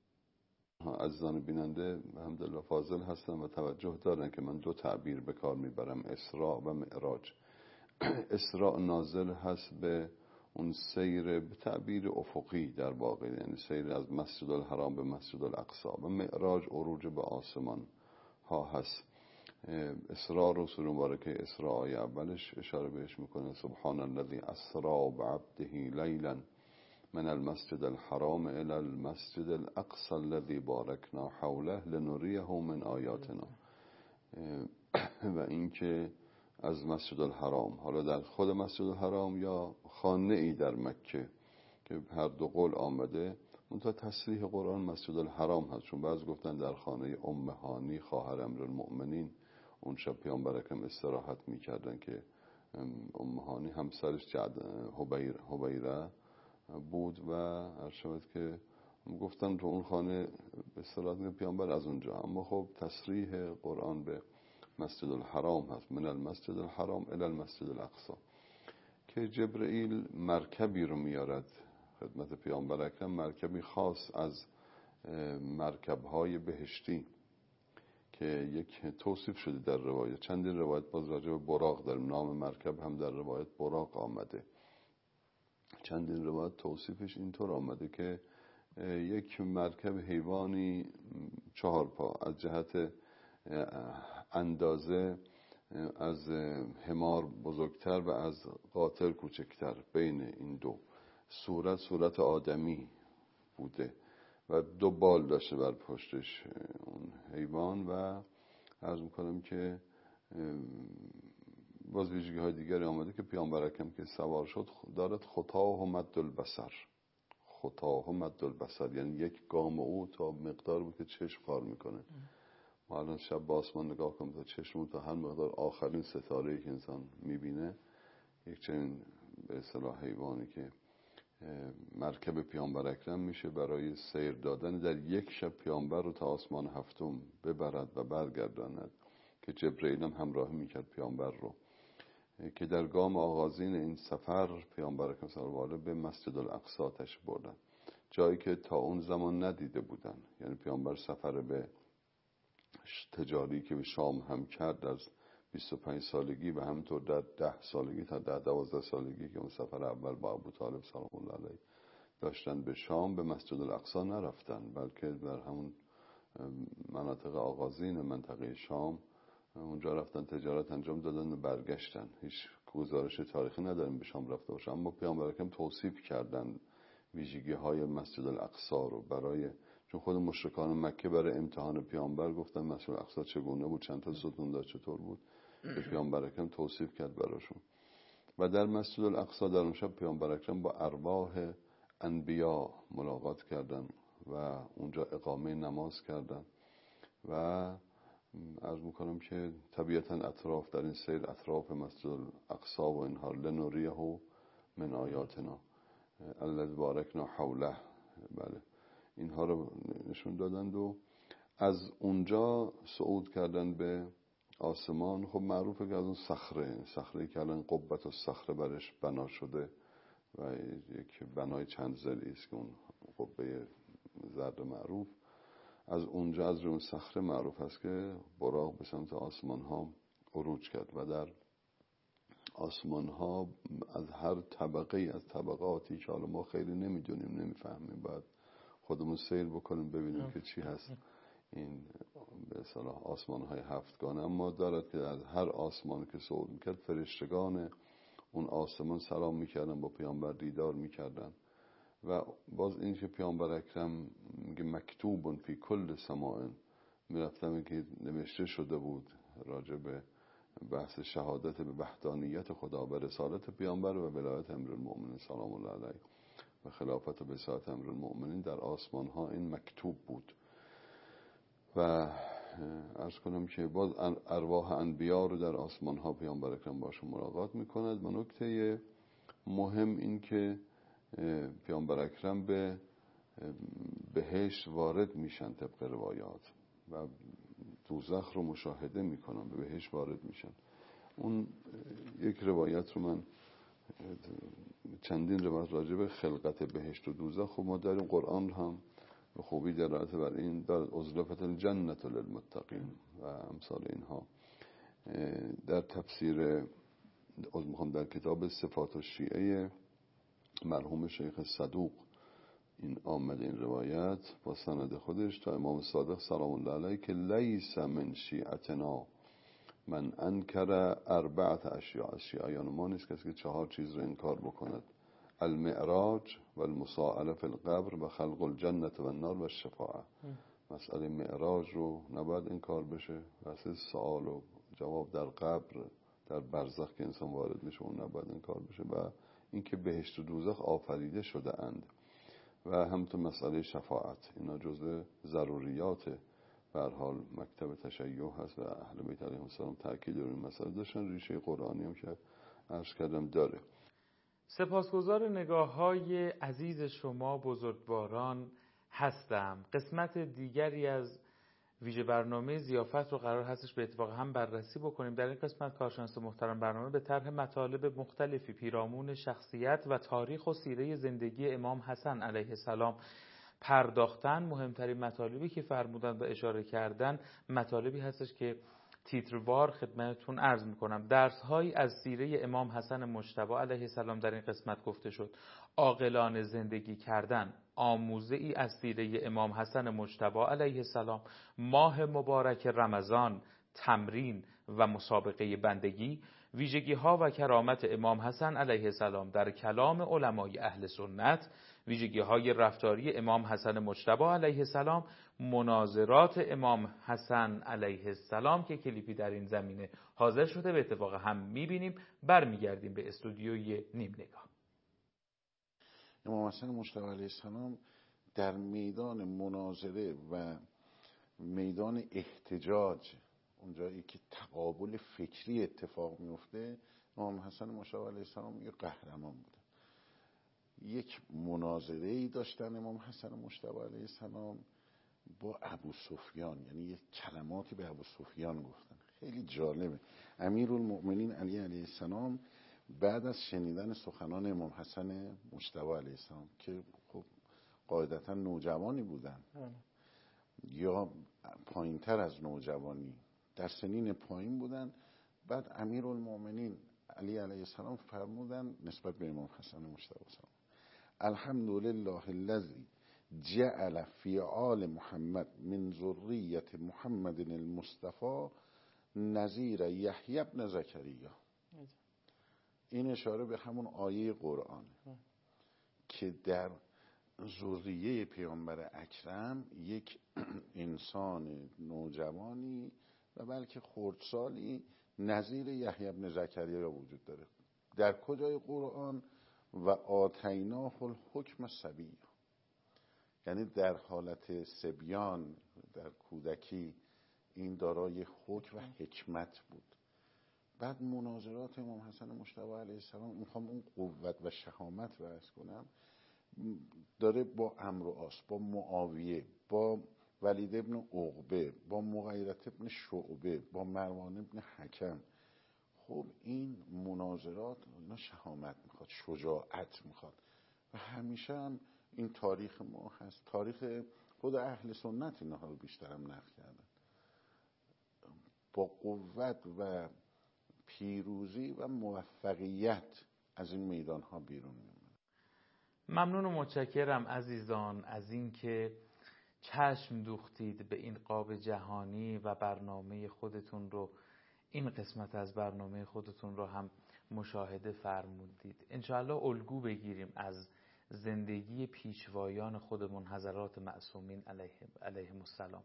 عزیزان بیننده الحمدلله فاضل هستن و توجه دارن که من دو تعبیر به کار میبرم، اسراء و معراج. اسراء نازل هست به اون سیر به تعبیر افقی در واقع، یعنی سیر از مسجد الحرام به مسجد الاقصی، و معراج عروج به آسمان ها هست. اسراء رو سوره مبارکه اسراء آیه اولش اشاره بهش میکنه، سبحان الذی اسری بعبده لیلا من المسجد الحرام الى المسجد الاقصى الذي باركنا حوله لنريه من آیاتنا. و اینکه از مسجد الحرام، حالا در خود مسجد الحرام یا خانه ای در مکه که هر دو قول آمده، منتها تصریح قرآن مسجد الحرام هست، چون بعض گفتن در خانه ام هانی خواهر امیرالمؤمنین اون شب پیامبر اکرم استراحت میکردن که ام هانی همسرش حبیره بود و ارشد که گفتن تو اون خانه استراحت پیامبر از اونجا. اما خب تصریح قرآن به مسجد الحرام هست، من المسجد الحرام الی المسجد الاقصی، که جبرئیل مرکبی رو میارد خدمت پیامبر اکرم، مرکبی خاص از مرکب‌های بهشتی که یک توصیف شده در روایت، چندین روایت باز راجع به براق در نام مرکب هم در روایت براق آمده، چندین روایت توصیفش اینطور آمده که یک مرکب حیوانی 4 پا از جهت اندازه از حمار بزرگتر و از قاطر کوچکتر، بین این دو صورت آدمی بوده و 2 بال داشته بر پشتش اون حیوان، و عرض میکنم که باز ویژگی های دیگری آمده که پیامبر اکرم که سوار شد دارد خطاه مد البصر، خطاه مد البصر یعنی یک گام او تا مقدار بود که چشم کار میکنه. ما الان شب با آسمان نگاه کنیم تا چشمون تا هر مقدار آخرین ستاره‌ای که انسان میبینه، یک چنین به اصطلاح حیوانی که مرکب پیامبر اکرم میشه برای سیر دادن در یک شب پیامبر رو تا آسمان 7 ببرد و برگرداند، که جبرئیل هم همراهی میکرد پیامبر رو، که در گام آغازین این سفر پیامبر اکرم صلی الله علیه و آله به مسجد الاقصی تشریف بردن، جایی که تا اون زمان ندیده بودن. یعنی پیامبر سفر به تجاری که به شام هم کرد از 25 سالگی و همینطور در 10 سالگی تا 12 سالگی که اون سفر اول با ابو طالب سلام الله علیه داشتن به شام، به مسجد الاقصی نرفتن، بلکه در همون مناطق آغازین منطقه شام اونجا رفتن تجارت انجام دادن و برگشتن. هیچ گزارش تاریخی نداریم به شام رفته باشن، اما پیامبر اکرم توصیف کردن ویژگی های مسجد الاقصی رو برای، چون خود مشرکان مکه برای امتحان پیامبر گفتن مسجد الاقصی چگونه بود، چند تا ستون داشت، چطور بود، به پیامبر اکرم توصیف کرد براشون. و در مسجد الاقصی در اون شب پیامبر اکرم با ارواح انبیا ملاقات کردن و اونجا اقامه نماز کردن و عرض میکنم که طبیعتا اطراف در این سیر اطراف مسجد الاقصی و اینها لنوریه من آیاتنا الذی بارکنا حوله، بله اینها رو نشون دادند و از اونجا صعود کردن به آسمان. خب معروفه که از اون صخره که الان قبة الصخره برش بنا شده و یک بنای چند ضلعی است که اون قبه زرد معروف، از اونجا از اون صخره معروف است که براق به سمت آسمان ها عروج کرد و در آسمان ها از هر طبقه از طبقاتی که حالا ما خیلی نمیدونیم نمیفهمیم، باید خودمون سیر بکنیم ببینیم که چی هست این به اصطلاح آسمان های هفتگانه. اما دارد که از هر آسمان که صعود میکرد فرشتگان اون آسمان سلام میکردن، با پیامبر دیدار میکردن و باز این که پیامبر اکرم میگه مکتوب فی کل سماع، میرفتم که نوشته شده بود راجع به بحث شهادت به وحدانیت خدا و رسالت پیامبر و ولایت امیرالمؤمنین سلام الله علیه و خلافت و بساط امیرالمؤمنین در آسمان ها این مکتوب بود. و عرض کنم که باز ارواح انبیا رو در آسمان ها پیامبر اکرم باشون ملاقات میکند. و نکته مهم این که پیامبر اکرم به بهشت وارد میشن طبق روایات و دوزخ رو مشاهده میکنن، به بهشت وارد میشن. اون یک روایت رو من چندین روایت راجع به خلقت بهشت و دوزخ خب ما داریم، قرآن هم به خوبی دلالت بر این دارد، ازلفت الجنة للمتقین و امثال اینها. در تفسیر در کتاب صفات الشیعه مرحوم شیخ صدوق این آمد این روایت با سند خودش تا امام صادق سلام الله علیه که لیس من شیعتنا من انکر اربعت اشیاء، از شیعیان ما نیست کسی که 4 چیز رو انکار بکند: المعراج و المساءله فی القبر و خلق الجنة و النار و الشفاعه. مسئله معراج رو نباید انکار بشه، مسئله سوال و جواب در قبر در برزخ که انسان وارد میشه اون نباید انکار بشه، و اینکه بهشت و دوزخ آفریده شده اند و همینطور مسئله شفاعت. اینا جزء ضروریات به هر حال مکتب تشیع هست و اهل بیت علیهم السلام تاکید روی این مسئله داشتن. ریشه قرآنی هم که عرض کردم داره. سپاسگزار نگاه‌های عزیز شما بزرگواران هستم. قسمت دیگری از ویژه برنامه ضیافت رو قرار هستش به اتفاق هم بررسی بکنیم. در این قسمت کارشناس محترم برنامه به طرح مطالب مختلفی پیرامون شخصیت و تاریخ و سیره زندگی امام حسن علیه السلام پرداختن. مهمترین مطالبی که فرمودن و اشاره کردن مطالبی هستش که تیتروار خدمتتون عرض میکنم. درس‌هایی از سیره امام حسن مجتبی علیه السلام در این قسمت گفته شد. عاقلانه زندگی کردن، آموزه‌ای از سیره امام حسن مجتبی علیه السلام، ماه مبارک رمضان، تمرین و مسابقه بندگی، ویژگی‌ها و کرامت امام حسن علیه السلام در کلام علمای اهل سنت، ویژگی‌های رفتاری امام حسن مجتبی علیه السلام، مناظرات امام حسن علیه السلام که کلیپی در این زمینه حاضر شده به اتفاق هم می‌بینیم. برمیگردیم به استودیوی نیم نگاه. امام حسن مجتبی علیه السلام در میدان مناظره و میدان احتجاج، اونجایی که تقابل فکری اتفاق میفته، امام حسن مجتبی علیه السلام یک قهرمان بودن. یک مناظره‌ای داشتن امام حسن مجتبی علیه السلام با ابو سفیان، یعنی یک کلماتی به ابو سفیان گفتن خیلی جالبه. امیرالمؤمنین علی علیه السلام بعد از شنیدن سخنان امام حسن مجتبی علیه السلام که خب قاعدتا نوجوانی بودن یا پایینتر از نوجوانی، در سنین پایین بودن، بعد امیرالمؤمنین علی علیه السلام فرمودن نسبت به امام حسن مجتبی السلام: الحمدلله الذی جعل فی آل محمد من ذریة محمد المصطفى نظیر یحیی بن زکریا. این اشاره به همون آیه قرآن که در ذریه پیامبر اکرم یک انسان نوجوانی و بلکه خردسالی نظیر یحیی بن زکریا وجود داره. در کجای قرآن؟ و آتیناه الحکم صبیا، یعنی در حالت صبیان، در کودکی این دارای حکم و حکمت بود. بعد مناظرات امام حسن مجتبی علیه السلام، میخوام اون قوت و شهامت رو عرض کنم، داره با عمرو و عاص، با معاویه، با ولید ابن عقبه، با مغیرة ابن شعبه، با مروان ابن حکم. خب این مناظرات اینا شهامت میخواد، شجاعت میخواد و همیشه هم این تاریخ ما هست. تاریخ خود اهل سنت اینها رو بیشترم نقل کردن، با قوت و پیروزی و موفقیت از این میدان ها بیرون میاد. ممنون و متشکرم عزیزان از اینکه چشم دوختید به این قاب جهانی و برنامه خودتون رو، این قسمت از برنامه خودتون رو هم مشاهده فرمودید. انشاءالله الگو بگیریم از زندگی پیشوایان خودمون، حضرات معصومین علیهم السلام.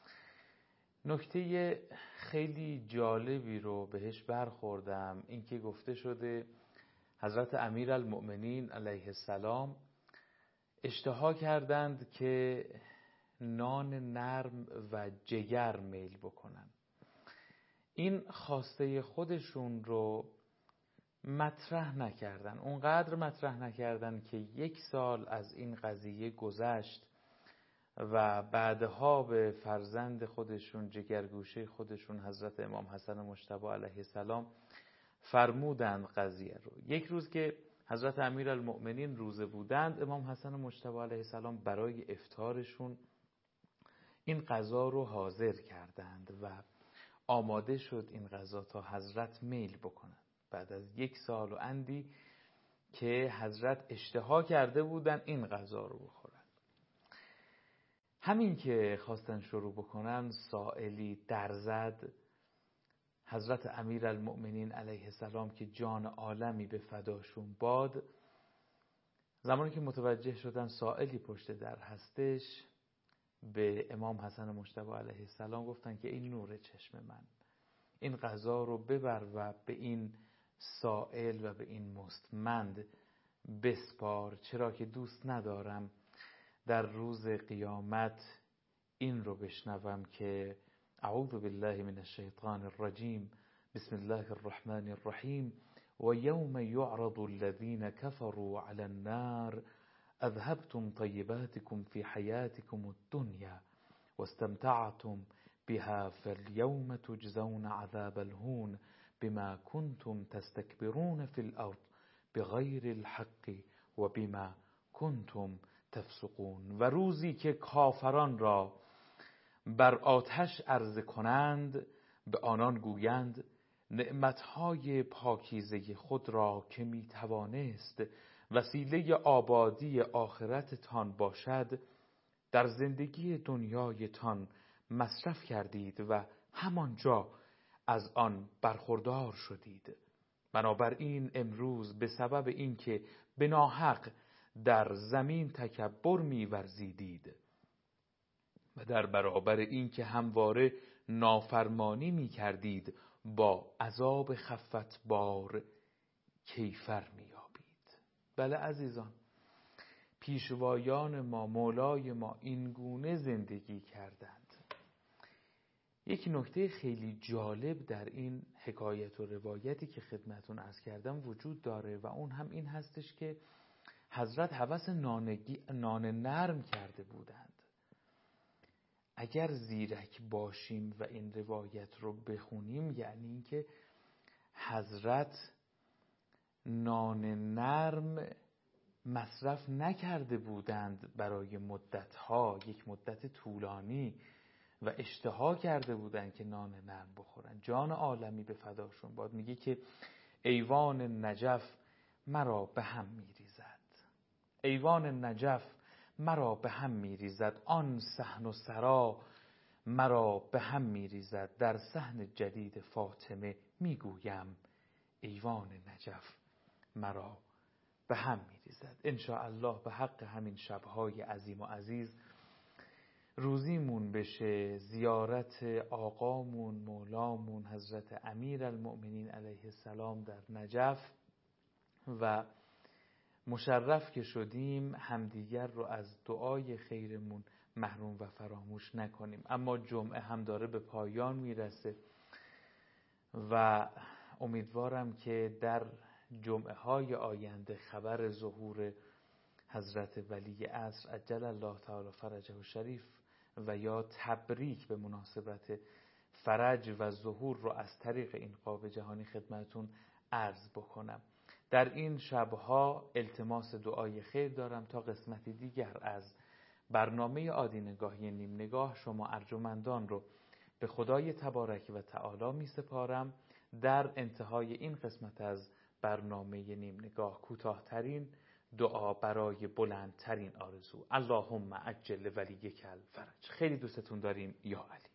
نکته خیلی جالبی رو بهش برخوردم، اینکه گفته شده حضرت امیرالمؤمنین علیه السلام اشتها کردند که نان نرم و جگر میل بکنن. این خواسته خودشون رو مطرح نکردن، اونقدر مطرح نکردن که 1 سال از این قضیه گذشت و بعدها به فرزند خودشون، جگرگوشه خودشون، حضرت امام حسن مجتبی علیه السلام فرمودند قضیه رو. یک روز که حضرت امیرالمؤمنین روزه بودند، امام حسن مجتبی علیه السلام برای افطارشون این غذا رو حاضر کردند و آماده شد این غذا تا حضرت میل بکنند. بعد از 1 سال و اندی که حضرت اشتها کرده بودن این غذا رو بخورن. همین که خواستن شروع بکنن، سائلی در زد. حضرت امیرالمؤمنین علیه السلام که جان عالمی به فداشون باد، زمانی که متوجه شدن سائلی پشت در هستش، به امام حسن مجتبی علیه السلام گفتن که این نور چشم من، این غذا رو ببر و به این سائل و به این مستمند بسپار، چرا که دوست ندارم در روز قیامت این رو بشنوم که اعوذ بالله من الشیطان الرجیم، بسم الله الرحمن الرحیم، و یوم یعرض الذین کفروا علی النار اذهبتم طیباتکم فی حیاتکم الدنیا واستمتعتم بها فاليوم تجزون عذاب الهون بما كنتم تستكبرون في الأرض بغیر الحق و بما كنتم تفسقون. و روزی که کافران را بر آتش عرضه کنند، به آنان گویند نعمتهای پاکیزه خود را که می توانست وسیله آبادی آخرتتان باشد، در زندگی دنیایتان مصرف کردید و همانجا از آن برخوردار شدید. بنابراین امروز به سبب اینکه به ناحق در زمین تکبر می‌ورزیدید و در برابر اینکه همواره نافرمانی می‌کردید، با عذاب خفتبار کیفر می‌یابید. بله عزیزان، پیشوایان ما، مولای ما این گونه زندگی کردند. یک نکته خیلی جالب در این حکایت و روایتی که خدمتون عرض کردم وجود داره و اون هم این هستش که حضرت هوس نان نرم کرده بودند. اگر زیرک باشیم و این روایت رو بخونیم، یعنی اینکه حضرت نان نرم مصرف نکرده بودند برای مدتها، یک مدت طولانی، و اشتها کرده بودند که نان نرم بخورن. جان عالمی به فداشون باد میگه که ایوان نجف مرا به هم میریزد، ایوان نجف مرا به هم میریزد، آن صحن و سرا مرا به هم میریزد، در صحن جدید فاطمه میگویم ایوان نجف مرا به هم می‌ریزد. ان شاء الله به حق همین شب‌های عظیم و عزیز روزیمون بشه زیارت آقامون مولامون حضرت امیرالمؤمنین علیه السلام در نجف و مشرف که شدیم همدیگر رو از دعای خیرمون محروم و فراموش نکنیم. اما جمعه هم داره به پایان میرسه و امیدوارم که در جمعه های آینده خبر ظهور حضرت ولی عصر عجل الله تعالی فرجه الشریف و یا تبریک به مناسبت فرج و ظهور رو از طریق این قاب جهانی خدمتون عرض بکنم. در این شبها التماس دعای خیر دارم تا قسمتی دیگر از برنامه آدینگاهی نیم نگاه شما ارجمندان رو به خدای تبارک و تعالی می سپارم. در انتهای این قسمت از برنامه نیم نگاه کوتاه‌ترین دعا برای بلندترین آرزو: اللهم عجل ولیک الفرج. خیلی دوستتون داریم. یا علی.